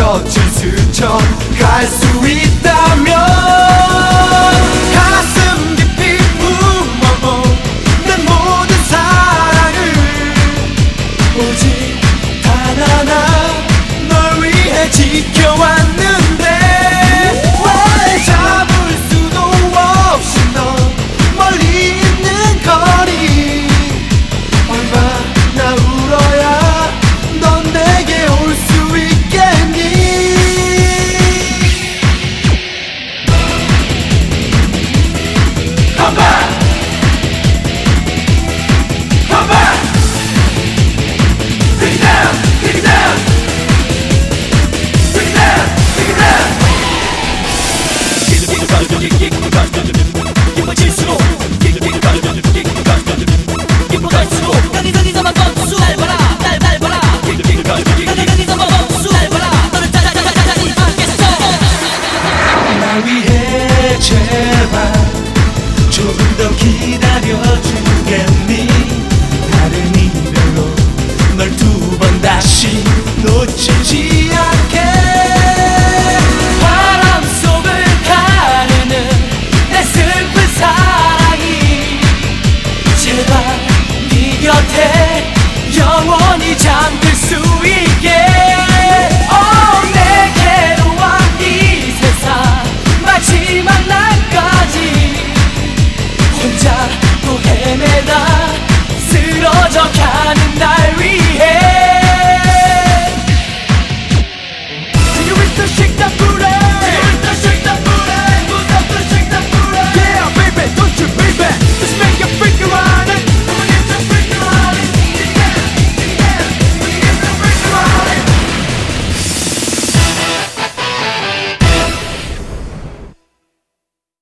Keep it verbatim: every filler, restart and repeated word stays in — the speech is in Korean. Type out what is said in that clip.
곁을 스쳐 갈 수 있다면 가슴 깊이 품어본 내 모든 사랑을 오직 단 하나 널 위해 지켜왔는데 왜 잡을 수도 없이 너 멀리 있는 거리 얼마나 울어야 넌 내게 올 수 있겠니. Come back, come back, take it down, take it down, take it down, take it down. 길을 가르면 길을 가르면 깊어질수록 길을 길을 가르면 길을 가르면 깊어갈수록 여기 저기서만 멈추 날 봐라 날 밟아라 길을 길을 가르면 길을 여기 저기서만 멈추 날 봐라 너를 찾아찾아찾아니 않겠어 날 위해 제발 조금 더 기다려주겠니. 다른 이별로 널 두 번 다시 놓치지 않게. 바람 속을 가르는 내 슬픈 사랑이 제발 네 곁에 영원히